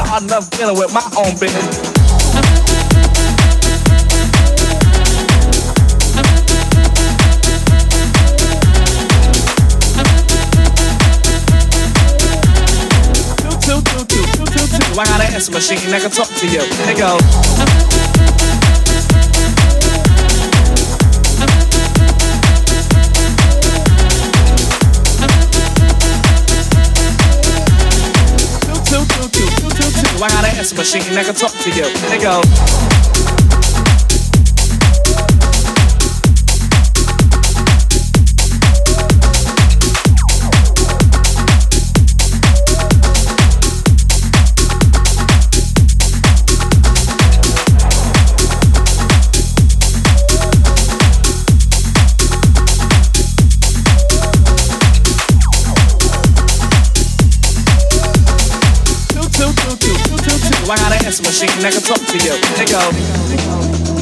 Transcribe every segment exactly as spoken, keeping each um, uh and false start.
it hard enough dealing with my own business. I got an answer machine that can talk to you. They go. Two, two, two, two, two, two, two. I got an answer machine that can talk to you. They go. I got an answer machine that can talk to you. They go.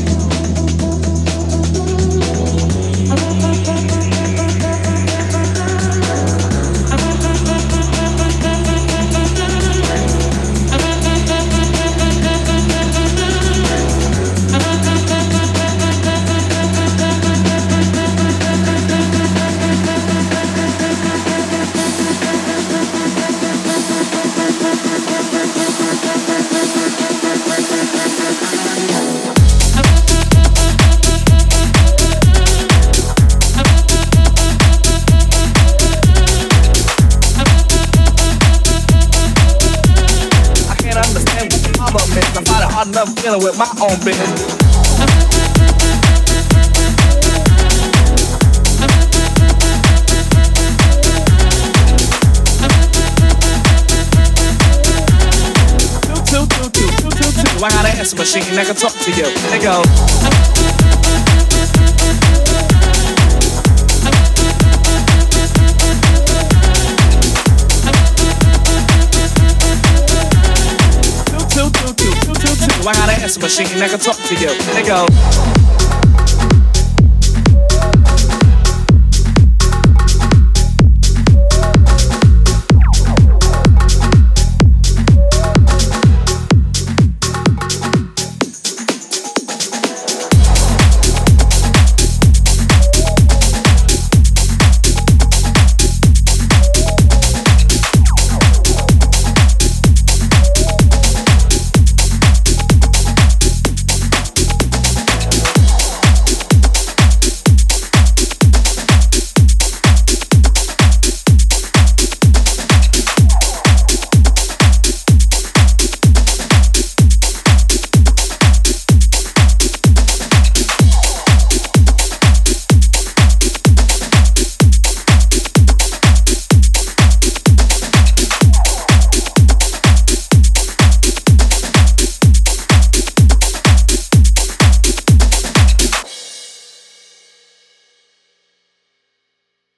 Enough dealing with my own business. Two, two, two, two, two, two, two. I got an answer machine that can talk to you. They go. I got an answer machine that can talk to you. They go.